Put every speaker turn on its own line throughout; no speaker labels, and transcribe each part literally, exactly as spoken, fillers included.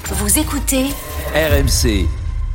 Vous écoutez
R M C.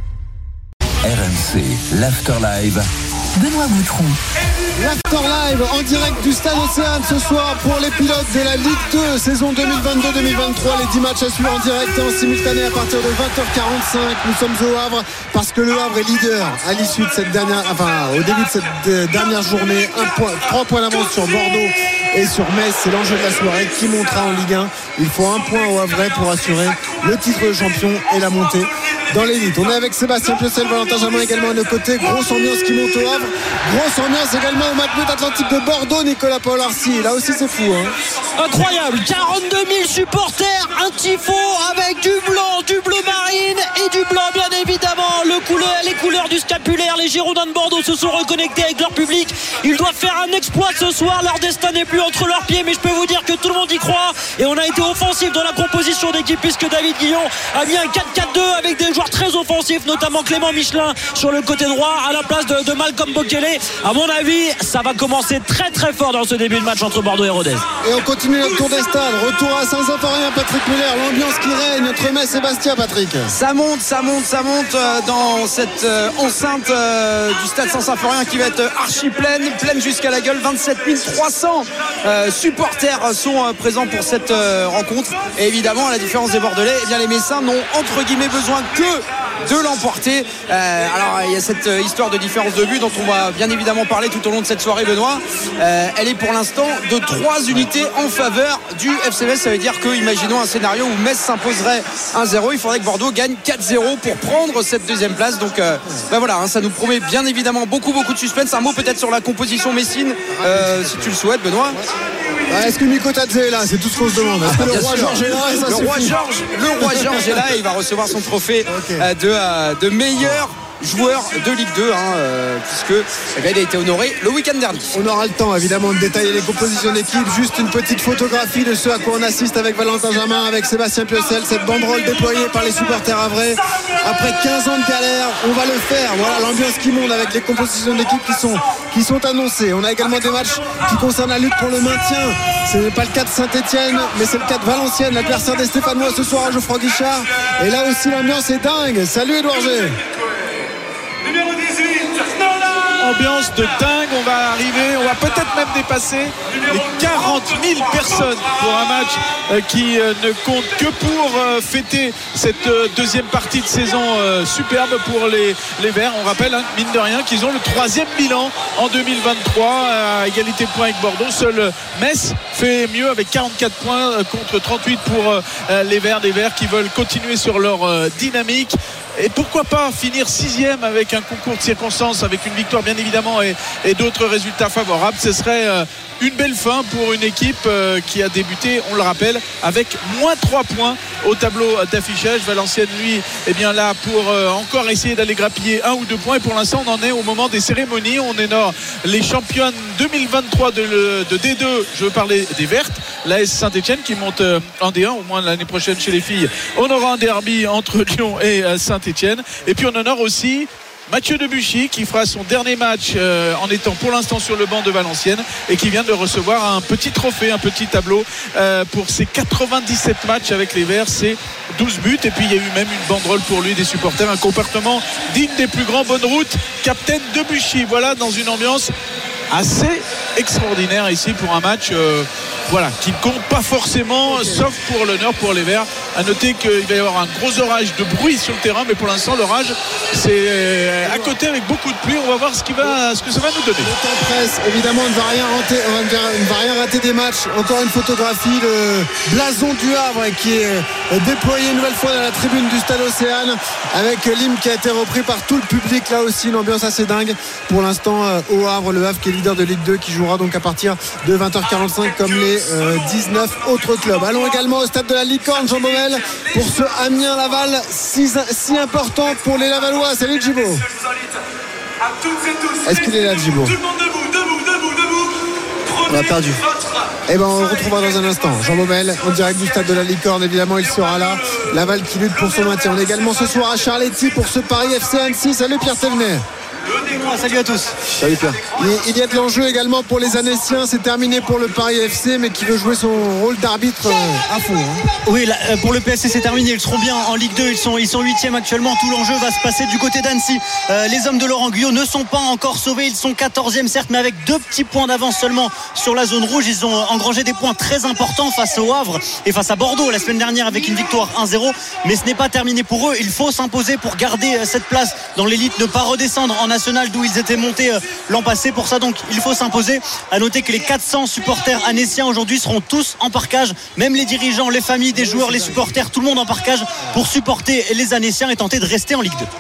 R M C, l'After Live.
Benoît Boutron.
L'After Live en direct du Stade Océane ce soir pour les pilotes de la Ligue deux, saison deux mille vingt-deux deux mille vingt-trois. Les dix matchs à suivre en direct et en simultané à partir de vingt heures quarante-cinq. Nous sommes au Havre parce que le Havre est leader à l'issue de cette dernière, enfin au début de cette dernière journée. Un point, trois points d'avance sur Bordeaux et sur Metz. C'est l'enjeu de la soirée. Qui montera en Ligue un? Il faut un point au Havre pour assurer le titre de champion et la montée dans l'élite. On est avec Sébastien Piocel, Valentin Jamin également à nos côtés. Grosse ambiance qui monte au Havre. Grosse ambiance également au match but Atlantique de Bordeaux. Nicolas Paul-Arcy, là aussi c'est fou hein.
Incroyable, quarante-deux mille supporters, un tifo avec du blanc, du bleu marine et du blanc bien évidemment. Le couleur, les couleurs du scapulaire. Les Girondins de Bordeaux se sont reconnectés avec leur public. Ils doivent faire un exploit ce soir. Leur destin n'est plus entre leurs pieds, mais je peux vous dire que tout le monde y croit. Et on a été offensif dans la composition d'équipe puisque David Guillon a mis un quatre quatre deux avec des joueurs très offensifs, notamment Clément Michelin sur le côté droit à la place de, de Malcolm Bokele. À mon avis, ça va commencer très très fort dans ce début de match entre Bordeaux et Rodez.
Et on continue notre tour des stades. Retour à Saint-Symphorien, Patrick Muller. L'ambiance qui règne entre Metz et Bastia, Patrick.
Ça monte, ça monte, ça monte dans cette enceinte du stade Saint-Symphorien qui va être archi pleine, pleine jusqu'à la gueule. vingt-sept mille trois cents supporters sont présents pour cette rencontre. Et évidemment, à la différence des Bordelais, eh bien, les Messins n'ont entre guillemets besoin que de l'emporter. Euh, alors il y a cette euh, histoire de différence de but dont on va bien évidemment parler tout au long de cette soirée, Benoît. Euh, elle est pour l'instant de trois unités en faveur du F C Metz. Ça veut dire que, imaginons un scénario où Metz s'imposerait un zéro, il faudrait que Bordeaux gagne quatre zéro pour prendre cette deuxième place. Donc euh, ben voilà, hein, ça nous promet bien évidemment beaucoup beaucoup de suspense. Un mot peut-être sur la composition messine, euh, si tu le souhaites, Benoît.
Ah, est-ce que Nico Tadze est là? C'est tout ce qu'on se demande. Est-ce que le roi Georges est là? Et ça
le, roi
suffit.
Georges, le roi Georges est là et il va recevoir son trophée okay. euh, de, euh, de meilleur joueur de Ligue deux hein, euh, puisque eh bien, il a été honoré le week-end dernier.
On aura le temps évidemment de détailler les compositions d'équipe. Juste une petite photographie de ce à quoi on assiste avec Valentin Jamin, avec Sébastien Piocel. Cette banderole déployée par les supporters havrais. Après quinze ans de galère, on va le faire. Voilà l'ambiance qui monte avec les compositions d'équipe qui sont, qui sont annoncées. On a également des matchs qui concernent la lutte pour le maintien. Ce n'est pas le cas de Saint-Etienne, mais c'est le cas de Valenciennes, l'adversaire des Stéphanois ce soir à Geoffroy Guichard. Et là aussi l'ambiance est dingue. Salut Édouard G.
Numéro dix-huit,
ambiance de dingue, on va arriver, on va peut-être même dépasser les quarante mille personnes pour un match euh, qui euh, ne compte que pour euh, fêter cette euh, deuxième partie de saison euh, superbe pour les, les Verts. On rappelle, hein, mine de rien, qu'ils ont le troisième bilan en deux mille vingt-trois à égalité de points avec Bordeaux. Seul Metz fait mieux avec quarante-quatre points euh, contre trente-huit pour euh, les Verts, des Verts qui veulent continuer sur leur euh, dynamique. Et pourquoi pas finir sixième avec un concours de circonstances, avec une victoire bien évidemment et, et d'autres résultats favorables. Ce serait euh, une belle fin pour une équipe euh, qui a débuté, on le rappelle, avec moins trois points au tableau d'affichage. Valenciennes, lui, est bien là pour euh, encore essayer d'aller grappiller un ou deux points. Et pour l'instant, on en est au moment des cérémonies. On honore les championnes deux mille vingt-trois de, le, de D deux. Je veux parler des Vertes, l'A S Saint-Etienne qui monte euh, en D un, au moins l'année prochaine chez les filles. On aura un derby entre Lyon et euh, Saint-Etienne. Et puis on honore aussi Mathieu Debuchy qui fera son dernier match euh, en étant pour l'instant sur le banc de Valenciennes et qui vient de recevoir un petit trophée, un petit tableau euh, pour ses quatre-vingt-dix-sept matchs avec les Verts. C'est douze buts et puis il y a eu même une banderole pour lui des supporters, un comportement digne des plus grands. Bonne route, capitaine Debuchy. Voilà, dans une ambiance assez extraordinaire ici pour un match euh, voilà, qui ne compte pas forcément, okay. Sauf pour l'honneur pour les Verts. À noter qu'il va y avoir un gros orage de bruit sur le terrain, mais pour l'instant l'orage c'est à côté avec beaucoup de pluie. On va voir ce, qui va, ce que ça va nous donner.
Le temps presse, évidemment on ne va rien rater, on ne va rien rater des matchs. Encore une photographie, le blason du Havre qui est déployé une nouvelle fois dans la tribune du Stade Océane avec l'hymne qui a été repris par tout le public. Là aussi une ambiance assez dingue pour l'instant au Havre, le Havre qui est leader de Ligue deux, qui jouera donc à partir de vingt heures quarante-cinq comme les euh, dix-neuf autres clubs. Allons également au stade de la Licorne, Jean Baumel, pour ce Amiens-Laval si, si important pour les Lavallois. Salut Djibo. Est-ce qu'il est là, Djibo?
On a perdu.
Eh ben on le retrouvera dans un instant. Jean Baumel en direct du stade de la Licorne, évidemment il sera là. Laval qui lutte pour son maintien. On est également ce soir à Charletti pour ce Paris F C Annecy. Salut Pierre Thévenet.
Salut à tous.
Salut Pierre. Il, il y a de l'enjeu également pour les Annéciens. C'est terminé pour le Paris F C, mais qui veut jouer son rôle d'arbitre euh, à fond. Hein.
Oui, là, pour le P S C c'est terminé. Ils seront bien en Ligue deux. Ils sont ils sont huitièmes actuellement. Tout l'enjeu va se passer du côté d'Annecy. Euh, les hommes de Laurent Guyot ne sont pas encore sauvés. Ils sont quatorzième certes, mais avec deux petits points d'avance seulement sur la zone rouge. Ils ont engrangé des points très importants face au Havre et face à Bordeaux la semaine dernière avec une victoire un zéro. Mais ce n'est pas terminé pour eux. Il faut s'imposer pour garder cette place dans l'élite, ne pas redescendre en national d'où ils étaient montés l'an passé. Pour ça donc il faut s'imposer. À noter que les quatre cents supporters annéciens aujourd'hui seront tous en parkage, même les dirigeants, les familles des joueurs, les supporters, tout le monde en parkage pour supporter les Annéciens et tenter de rester en Ligue deux.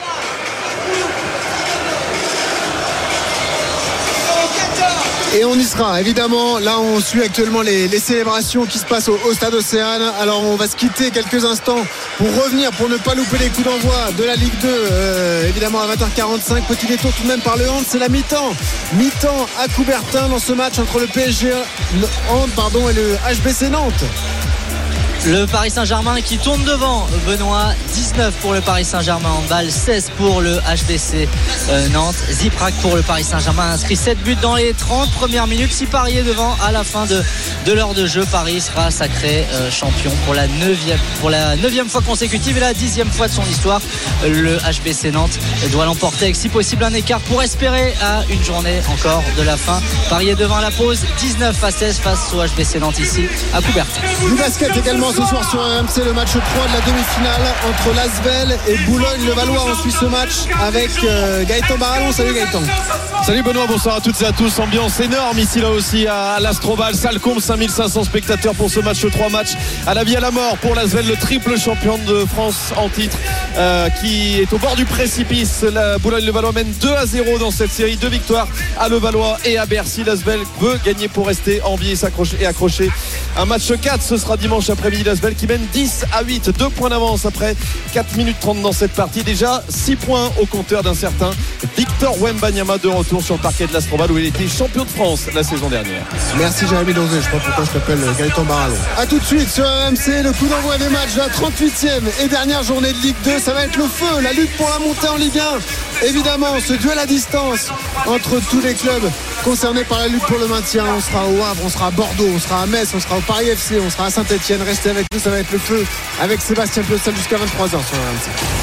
Et on y sera évidemment. Là on suit actuellement les, les célébrations qui se passent au, au Stade Océane. Alors on va se quitter quelques instants pour revenir, pour ne pas louper les coups d'envoi de la Ligue deux, euh, évidemment à vingt heures quarante-cinq. Petit détour tout de même par le hand. C'est la mi-temps mi-temps à Coubertin dans ce match entre le P S G hand, pardon, et le H B C Nantes.
Le Paris Saint-Germain qui tourne devant, Benoît. Dix-neuf pour le Paris Saint-Germain handball, seize pour le H B C euh, Nantes. Ziprak pour le Paris Saint-Germain a inscrit sept buts dans les trente premières minutes. Si Paris est devant à la fin de, de l'heure de jeu, Paris sera sacré euh, champion pour la neuvième pour la neuvième fois consécutive et la dixième fois de son histoire. Le H B C Nantes doit l'emporter avec si possible un écart pour espérer à une journée encore de la fin. Paris est devant à la pause, dix-neuf à seize face au H B C Nantes ici à Coubertin.
Du basket également ce soir sur R M C, le match trois de la demi-finale entre l'Asvel et Boulogne-le-Valois. On suit ce match avec euh, Gaëtan Barallon. Salut Gaëtan.
Salut Benoît, bonsoir à toutes et à tous. Ambiance énorme ici là aussi à l'Astrobal, salle comble, cinq mille cinq cents spectateurs pour ce match trois, match à la vie à la mort pour l'Asvel, le triple champion de France en titre euh, qui est au bord du précipice. La Boulogne-le-Valois mène deux à zéro dans cette série, deux victoires à Levallois et à Bercy. L'Asvel veut gagner pour rester en vie et s'accrocher et accrocher un match quatre. Ce sera dimanche après-midi. L'Asvel qui mène dix à huit, deux points d'avance après quatre minutes trente dans cette partie. Déjà six points au compteur d'un certain Victor Wembanyama, de retour sur le parquet de l'Astrobal où il était champion de France la saison dernière.
Merci Jérémy Donzé, je sais pas pourquoi je t'appelle Gaëtan Barallon. A tout de suite sur R M C, le coup d'envoi des matchs de la trente-huitième et dernière journée de Ligue deux. Ça va être le feu, la lutte pour la montée en Ligue un. Évidemment, ce duel à distance entre tous les clubs concernés par la lutte pour le maintien. On sera au Havre, on sera à Bordeaux, on sera à Metz, on sera au Paris F C, on sera à Saint-Etienne. Restez avec nous, ça va être le feu avec Sébastien Piocel jusqu'à vingt-trois heures sur R M C.